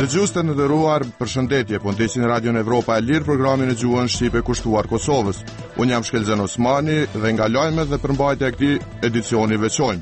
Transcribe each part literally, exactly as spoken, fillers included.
Dëgjues të nderuar, përshëndetje, po ndesin Radion Evropa e Lirë, programin e gjuhën shqipe kushtuar Kosovës. Unë jam Shkelzen Osmani dhe nga lajmet dhe përmbajtja e këtij edicioni veçojmë.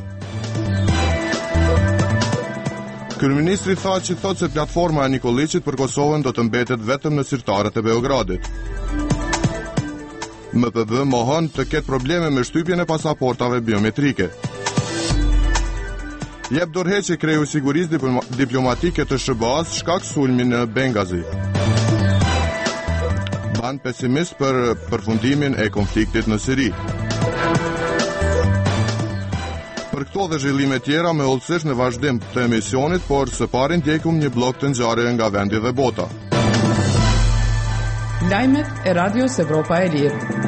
Kryeministri tha që thotë se platforma e Nikoliçit për Kosovën do të mbetet vetëm në sirtarët e Beogradit. M P B mohon të ketë probleme me shtypjen e pasaportave biometrike. Jep dorëheqje kreu i sigurisë diplomatike të S B A-s shkak sulmi në Bengazi. Ban pesimist për përfundimin e konfliktit në Siri. Për këto dhe zhvillime tjera me hollësisht në vazhdim të emisionit, por së pari ndjekum një blok të ngjarjeve nga vendi dhe bota. Lajmet e Radios Evropa e Lirë.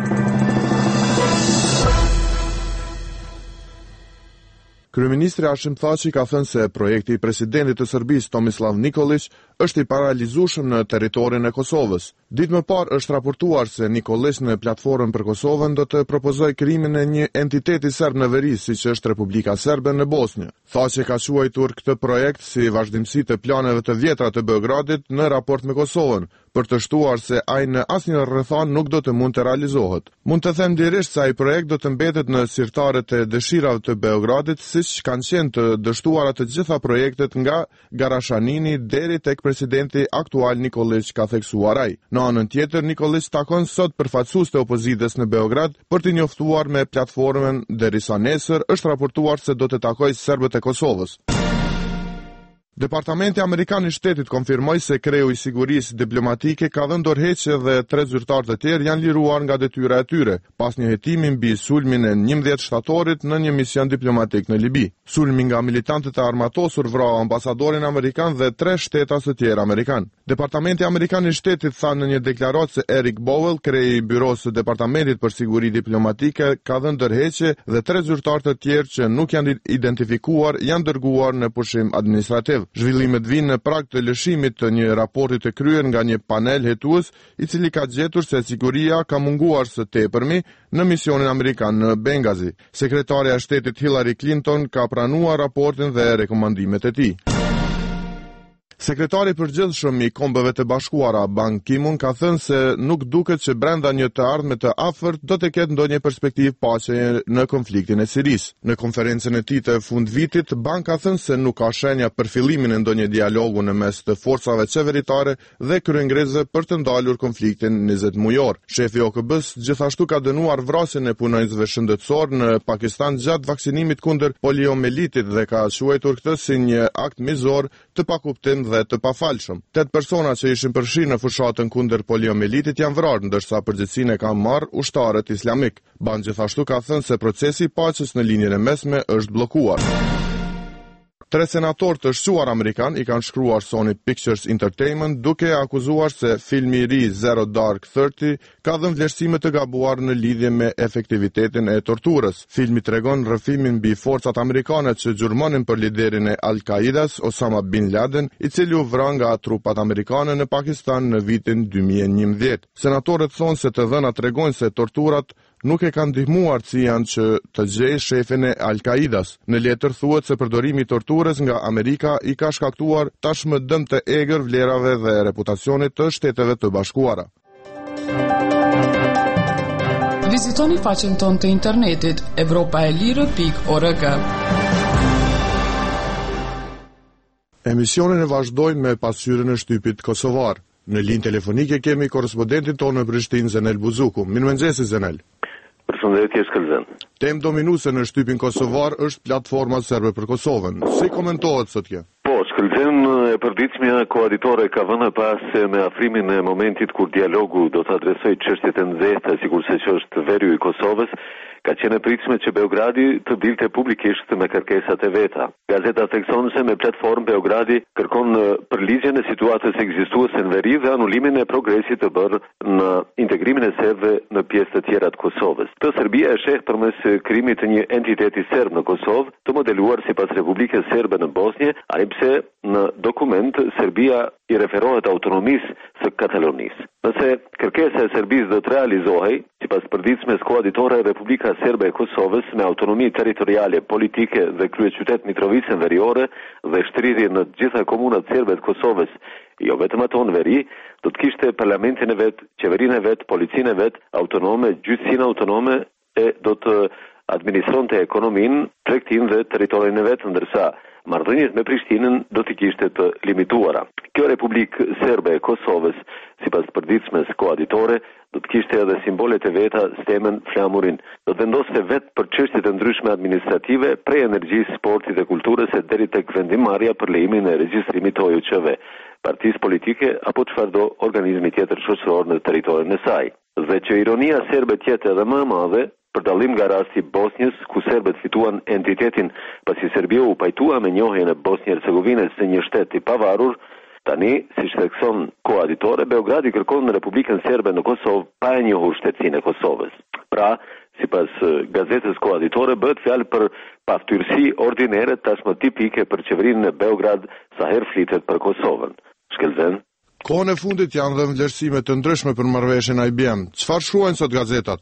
Kryeministri Hashim Thaçi ka thënë se projekti i presidentit të Serbisë Tomislav Nikolić është i paralizueshëm në territorin e Kosovës. Ditë më parë është raportuar se Nikolić në platformën për Kosovën do të propozojë krijimin e një entiteti serb në veri, siç është Republika Serbe në Bosnjë. Thaçi ka quajtur këtë projekt si vazhdimsi të planeve të vjetra të Beogradit në raport me Kosovën, për të shtuar se ai në asnjë rrethon nuk do të mund të realizohet. Mund të them lirisht se ai projekt do të mbetet në sirtarët e dëshirave të Beogradit, siç kanë qenë të dështuara të gjitha projektet nga Garashanini deri tek presidenti aktual Nikolić, ka theksuar ai. Në anën tjetër, Nikolić takon sot përfaqësues të opozitës në Beograd për të njoftuar me platformën, derisa nesër është raportuar se do të takojë serbët e Kosovës. Departamenti Amerikan i Shtetit konfirmoi se kreu i sigurisë diplomatike ka dhënë dorëheqje dhe tre zyrtar të tjerë janë liruar nga detyra e tyre, pas një hetimi mbi sulmin e njëmbëdhjetë shtatorit në një mision diplomatik në Libi. Sulmi nga militantët e armatosur vrau ambasadorin amerikan dhe tre shtetas të tjerë amerikan. Departamenti Amerikan i Shtetit tha në një deklaratë se Eric Bowell, kreu i byros së Departamentit për Siguri Diplomatike, ka dhënë dorëheqje dhe tre zyrtar të tjerë që nuk janë identifikuar janë dërguar në pushim administrativ. Zhvillimet vinë në prag të lëshimit të një raporti të kryer nga një panel hetues, i cili ka gjetur se siguria ka munguar së tepërmi në misionin amerikan në Bengazi. Sekretarja e Shtetit Hillary Clinton ka pranuar raportin dhe rekomandimet e tij. Sekretari i përgjithshëm i Kombeve të Bashkuara Ban Ki-moon ka thënë se nuk duket që brenda një të ardhme të afërt do të ketë ndonjë perspektivë paqeje në konfliktin e Sirisë. Në konferencën e tij të fundvitit, Ban ka thënë se nuk ka shenja për fillimin e ndonjë dialogu në mes të forcave qeveritare dhe kryengrezë për të ndalur konfliktin njëzet mujor. Shefi O K B-s gjithashtu ka dënuar vrasjen e punonjësve shëndetësor në Pakistan gjatë vaksinimit kundër poliomelitit dhe ka quajtur këtë si një akt mizor të pakuptim dhe të pafalshëm. Tet persona që ishin përfshirë në fushatën kundër poliomelitit janë vrarë, ndërsa përgjegjësinë e kanë marrë ushtarët islamik. Ban gjithashtu ka thënë se procesi i paqes në linjën e mesme është bllokuar. Tre senatorë të shquar amerikan i kanë shkruar Sony Pictures Entertainment duke akuzuar se filmi i ri Zero Dark Thirty ka dhënë vlerësime të gabuar në lidhje me efektivitetin e torturës. Filmi tregon rrëfimin mbi forcat amerikane që gjurmonin për liderin e Al-Qaidas, Osama Bin Laden, i cili u vra nga trupat amerikane në Pakistan në vitin dy mijë e njëmbëdhjetë. Senatorët thonë se të dhënat tregojnë se torturat nuk e kanë ndihmuar Cian që të gjejë shefin e Al-Qaidas. Në letër thuhet se përdorimi i torturës nga Amerika i ka shkaktuar tashmë dëm të egër vlerave dhe reputacionit të Shteteve të Bashkuara. Vizitoni faqen tonë të internetit evropa e lirë pikë org. Emisionin e vazhdojmë me pasqyrën e shtypit kosovar. Në linjë telefonike kemi korrespondentin tonë në Prishtinë, Zenel Buzuku. Mirëmëngjesi, Zenel. Përshëndetje, Shkelzen. Temë dominuese në shtypin kosovar është platforma serbe për Kosovën. Si komentohet sot kjo? Po, Shkelzen, e përditshmja koalitore ka vënë pas me afrimin e momentit kur dialogu do të adresojë çështjet e nxehta, sikurse që është veri i Kosovës, ka qenë e pritshme që Beogradi të dilte publikisht me kërkesat e veta. Gazeta thekson se me platformë Beogradi kërkon përligjen e situatës ekzistuese në veri dhe anullimin e progresit të bërë në integrimin e serbëve në pjesë të tjera të Kosovës. Të Serbia e sheh përmes krijimit të një entiteti serb në Kosovë, të modeluar sipas Republikës Serbe në Bosnjë, ai pse në dokument Serbia i referohet autonomisë së Katalonisë. Nëse kërkesa e Serbisë do të realizohej, Sipas përditshmes koaditore, Republika Serbe e Kosovës me autonomi territoriale, politike dhe kryeqytet Mitrovicën Veriore dhe shtrirje në të gjitha komunat serbe të Kosovës, jo vetëm ato në veri, do të kishte parlamentin e vet, qeverinë e vet, policinë e vet, autonome, gjyqësinë autonome e do të administronte ekonominë, tregtinë dhe territorin e vet, ndërsa marrëdhëniet me Prishtinën do të kishte të limituara. Kjo Republikë Serbe e Kosovës, sipas përditshmes koaditore, do të kishte edhe simbolet e veta, stemën, flamurin. Do të vendoste vetë për çështjet e ndryshme administrative, prej energjisë, sportit dhe kulturës e deri tek vendimarrja për lejimin e regjistrimit të O J C-ve, partisë politike apo çfarëdo organizmi tjetër shoqëror në territorin e saj. Dhe që ironia serbe tjetë edhe më e madhe, për dallim nga rasti Bosnjës, ku serbët fituan entitetin pasi Serbia u pajtua me njohjen e Bosnjë-Hercegovinës si një shtet i pavarur, tani, siç thekson koaditore, Beogradi kërkon në Republikën Serbe në Kosovë pa e njohur shtetësinë e Kosovës. Pra, sipas gazetës koaditore, bëhet fjalë për paftyrësi ordinere tashmë tipike për qeverinë e Beograd sa herë flitet për Kosovën. Shkelzen. Kohën e fundit janë dhe vlerësime të ndryshme për marrëveshjen I B M. Çfarë shkruajnë sot gazetat?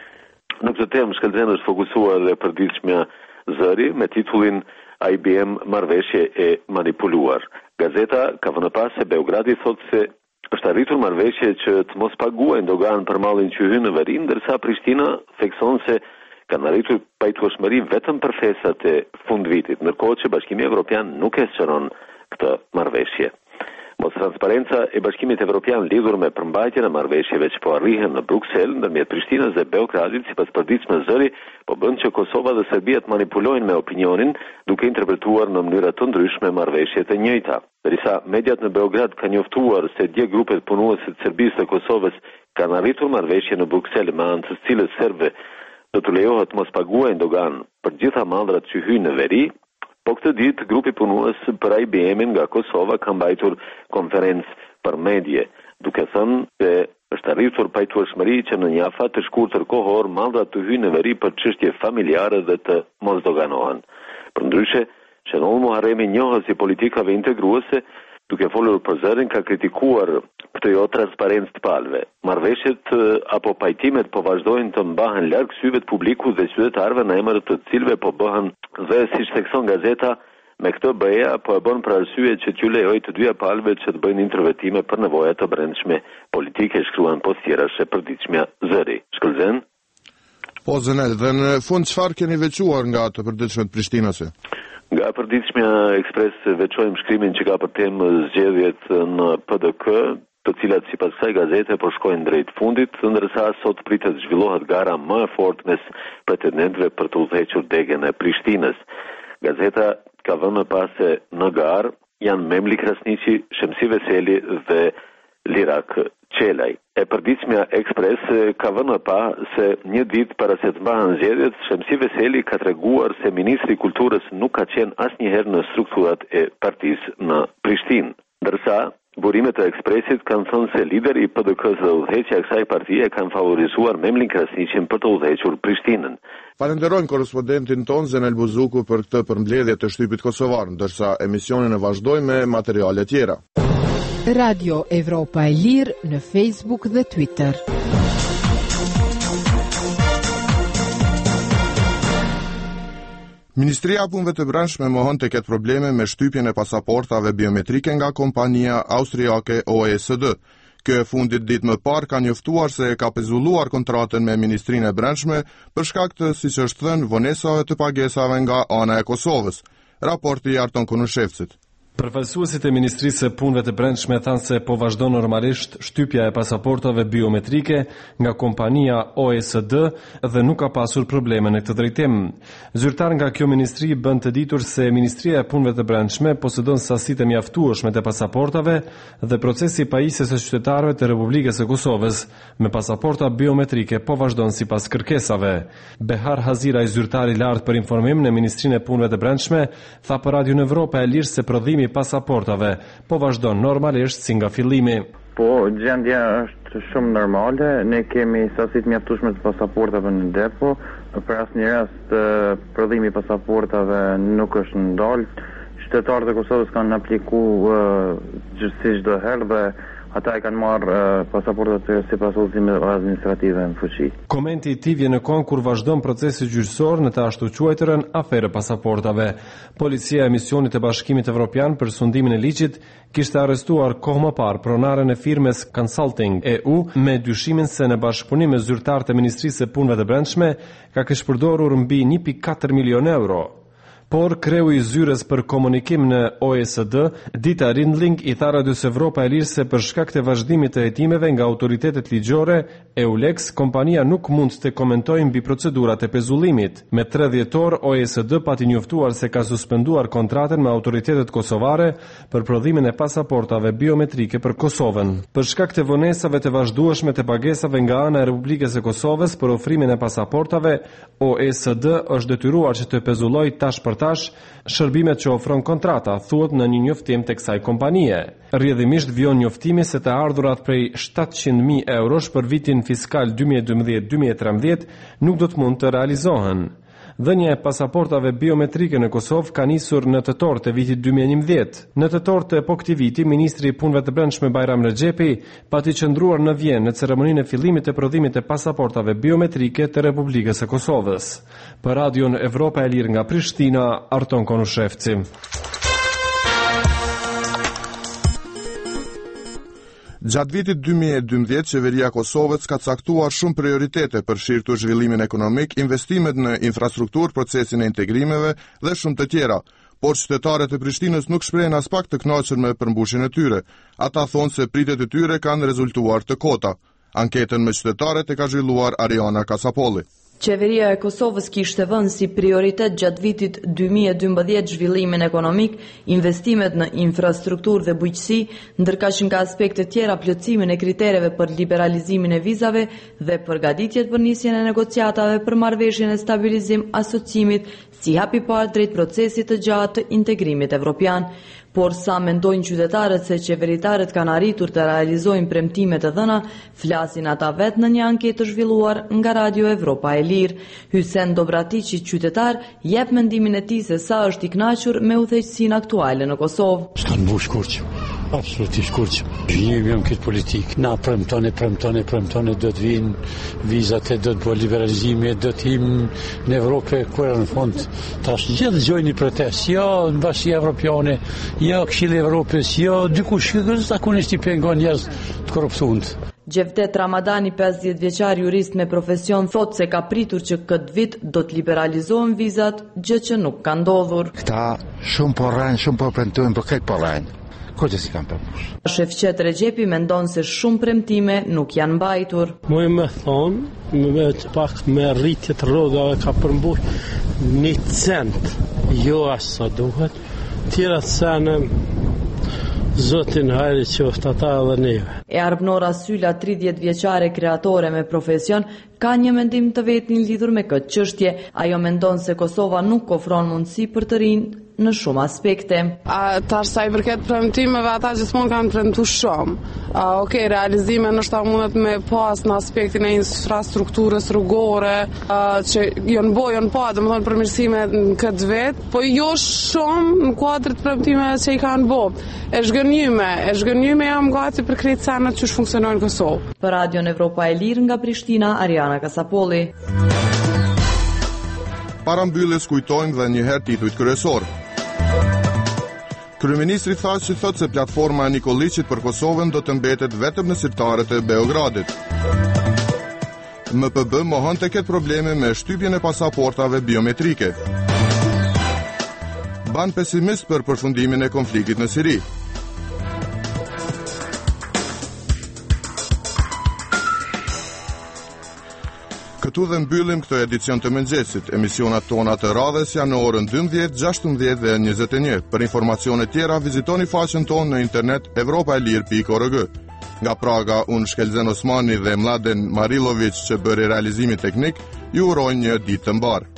Në këtë temë, Shkelzen është fokusuar dhe përditshmja Zëri me titullin I B M marrëveshje e manipuluar. Gazeta ka vënë pas se Beogradi thotë se është arritur marrëveshje që të mos paguajnë dogan për mallin që hyn në veri, ndërsa Prishtina thekson se kanë arritur pajtueshmëri vetëm për festat e fundvitit, ndërkohë që Bashkimi Evropian nuk e sqaron këtë marrëveshje. Mos transparenca e Bashkimit Evropian lidhur me përmbajtjen e marrëveshjeve që po arrihen në Bruksel ndërmjet Prishtinës dhe Beogradit, sipas përditshmes Zëri, po bën që Kosova dhe Serbia të manipulojnë me opinionin, duke interpretuar në mënyra të ndryshme marrëveshjet e njëjta. Derisa mediat në Beograd kanë njoftuar se dje grupet punuese të Serbisë dhe Kosovës kanë arritur marrëveshje në Bruksel me anë të cilës serbëve do të lejohet të mos paguajnë dogan për gjitha mallrat që hyjnë në veri. Po këtë ditë, grupi punues për I B M-in nga Kosova ka mbajtur konferencë për medje, duke thënë se është arritur pajtueshmëri që në një afat të shkurtër kohor mallrat të hyjnë në veri për çështje familjare dhe të mos doganohen. Përndryshe, Shënoll Muharremi, njohës i politikave integruese, duke folur për Zërin, ka kritikuar këtë jo transparencë të palëve. Marrëveshjet apo pajtimet po vazhdojnë të mbahen larg syve të publikut dhe qytetarëve në emër të cilëve po bëhen dhe siç thekson gazeta, me këtë B E A po e bën për arsye që t'ju lejoj të dyja palëve që të bëjnë interventime për nevojat të brendshme politike, shkruan postjerash e përditshmja Zëri. Shkëlzen? Po Zënel, dhe në fund çfarë keni veçuar nga të përditshmet Prishtinase? Nga përditshmja Ekspres veçojmë shkrimin që ka për temë zgjedhjet në P D K, të cilat sipas kësaj gazete po shkojnë drejt fundit, ndërsa sot pritet zhvillohet gara më e fortë mes pretendentëve për të udhëhequr degën e Prishtinës. Gazeta ka vënë pas se në garë janë Memli Krasniqi, Shemsi Veseli dhe Lirak Qelaj. E përditshmja Ekspres ka vënë pa se një ditë para se të mbahen zgjedhjet, Shemsi Veseli ka treguar se ministri i kulturës nuk ka qenë asnjëherë në strukturat e partisë në Prishtinë, ndërsa burimet e Ekspresit kanë thënë se lideri i P D K-s dhe udhëheqja e kësaj partie kanë favorizuar Memlin Krasniqin për të udhëhequr Prishtinën. Falenderojmë korrespondentin ton Zenel Buzuku për këtë përmbledhje të shtypit kosovar, ndërsa emisionin e vazhdojmë me materiale tjera. Radio Evropa e Lirë në Facebook dhe Twitter. Ministria e Punëve të Brendshme mohon të ketë probleme me shtypjen e pasaportave biometrike nga kompania austriake O E C D. Kjo e fundit ditë më parë ka njoftuar se ka pezulluar kontratën me Ministrinë e Brendshme për shkak të, siç është thënë, vonesave të pagesave nga ana e Kosovës. Raporti i Arton Kunushevcit. Përfaqësuesit e Ministrisë së Punëve të Brendshme thanë se po vazhdon normalisht shtypja e pasaportave biometrike nga kompania O E C D dhe nuk ka pasur probleme në këtë drejtim. Zyrtar nga kjo ministri bën të ditur se Ministria e Punëve të Brendshme posedon sasitë e mjaftueshme të pasaportave dhe procesi i pajisjes së qytetarëve të Republikës së Kosovës me pasaporta biometrike po vazhdon sipas kërkesave. Behar Haziraj, zyrtari i lartë për informim në Ministrinë e Punëve të Brendshme, tha për Radio Evropa e Lirë se prodhimi pasaportave po vazhdon normalisht si nga fillimi. Po, gjendja është shumë normale. Ne kemi sasitë mjaftueshme të pasaportave në depo. Për asnjë rast prodhimi i pasaportave nuk është ndalë. Qytetarët e Kosovës kanë aplikuar uh, si çdo herë dhe ata e kanë marrë uh, pasaportat e sipas udhëzimeve administrative në fuqi. Komenti i tij vjen në kohë kur vazhdon procesi gjyqësor në të ashtu quajturën aferë pasaportave. Policia e misionit të Bashkimit Evropian për sundimin e ligjit kishte arrestuar kohë më parë pronaren e firmes Consulting E U me dyshimin se në bashkëpunim me zyrtarët e Ministrisë së Punëve të Brendshme ka kishte përdorur mbi një pikë katër milion euro. Por kreu i zyres për komunikim në O E C D, Dita Rindling, i tha Radios Evropa e Lirë se për shkak të vazhdimit të hetimeve nga autoritetet ligjore, EULEX, kompania nuk mund të komentojë mbi procedurat e pezullimit. Me tre dhjetor, O E C D pati njoftuar se ka suspenduar kontratën me autoritetet kosovare për prodhimin e pasaportave biometrike për Kosovën. Për shkak të vonesave të vazhdueshme të pagesave nga ana e Republikës së Kosovës për ofrimin e pasaportave, O E C D është detyruar që të pezullojë tash për tash shërbimet që ofron kontrata, thuhet në një njoftim të kësaj kompanie. Rrjedhimisht vjon njoftimi se të ardhurat prej shtatëqind mijë eurosh për vitin fiskal dy mijë e dymbëdhjetë dy mijë e trembëdhjetë nuk do të mund të realizohen. Dhënia e pasaportave biometrike në Kosovë ka nisur në tetor të vitit dy mijë e njëmbëdhjetë. Në tetor të po këtij viti, ministri i Punëve të Brendshme Bajram Rexhepi pati qëndruar në Vjenë në ceremoninë e fillimit të prodhimit të pasaportave biometrike të Republikës së Kosovës. Për Radion Evropa e Lirë nga Prishtina, Arton Konushevci. Gjatë vitit dy mijë e dymbëdhjetë, qeveria e Kosovës ka caktuar shumë prioritete për shirtur zhvillimin ekonomik, investimet në infrastrukturë, procesin e integrimeve dhe shumë të tjera. Por qytetarët e Prishtinës nuk shprehen as pak të kënaqur me përmbushjen e tyre. Ata thonë se pritet e tyre kanë rezultuar të kota. Anketën me qytetarët e ka zhvilluar Ariana Kasapolli. Qeveria e Kosovës kishte vënë si prioritet gjatë vitit dy mijë e dymbëdhjetë zhvillimin ekonomik, investimet në infrastrukturë dhe bujqësi, ndërkaq nga aspektet tjera plotësimin e kritereve për liberalizimin e vizave dhe përgatitjet për nisjen e negociatave për marrëveshjen e stabilizim asociimit si hap i parë drejt procesit të gjatë të integrimit evropian. Por sa mendojnë qytetarët se qeveritarët kanë arritur të realizojnë premtimet e dhëna, flasin ata vetë në një anketë të zhvilluar nga Radio Evropa e Lirë. Hysen Dobratiqi, qytetar, jep mendimin e tij se sa është i kënaqur me udhëheqësinë aktuale në Kosovë. S'ka mbush kurrë. Absolutisht kurrë. Jemi jam këtë politikë. Na premtone, premtone, premtone do të vinë vizat, do të bëjë liberalizimi, do të him në Evropë, kur në fund tash gjithë dëgjojnë protestë. Jo, mbasi evropiane, jo Këshilli i Evropës, jo dikush që zakonisht i pengon njerëz të korruptuar. Gjevdet Ramadani, pesëdhjetë vjeçar jurist me profesion, thot se ka pritur që këtë vit do të liberalizohen vizat, gjë që nuk ka ndodhur. Këta shumë po rajnë, shumë po premtojnë, por këtë po rajnë. Ko që si kam përmbush. Shefqet Rexhepi mendon se shumë premtime nuk janë mbajtur. Muj me thonë, me të pak me rritjet rrodhave ka përmbush një cent, jo as sa duhet, tjera cene Zotin hajri qoftë ata dhe neve. E Arbnora Syla, tridhjetë vjeçare kreatore me profesion, ka një mendim të vetin lidhur me këtë çështje. Ajo mendon se Kosova nuk ofron mundësi për të rinj në shumë aspekte. A, tash sa i përket premtimeve, ata gjithmonë kanë premtuar shumë. A, ok, realizime nështë mundet me pas në aspektin e infrastrukturës rrugore, a, që jonë bo, jonë pa, dhe më thonë përmirësime në këtë vetë, po jo shumë në kuadrët premtimeve që i kanë bo. E shgënjyme, e shgënjyme jam gati për krejtë sanët që funksionojnë në Kosovë. Për Radion Evropa e Lirë nga Prishtina, Ariana Kasapolli. Para mbylljes kujtojmë dhe njëherë titujt kryesor. Kryeministri tha që thot se platforma e Nikoliçit për Kosovën do të mbetet vetëm në sirtarët e Beogradit. M P B mohon të ketë probleme me shtypjen e pasaportave biometrike. Ban pesimist për përfundimin e konfliktit në Siri. Këtu dhe mbyllim këtë edicion të mëngjesit. Emisionat tona të radhës janë në orën dymbëdhjetë, gjashtëmbëdhjetë dhe njëzet e një. Për informacione tjera, vizitoni faqen tonë në internet evropa e lirë pikë org. Nga Praga, unë Shkelzen Osmani dhe Mladen Marilovic që bëri realizimin teknik, ju urojnë një ditë të mbarë.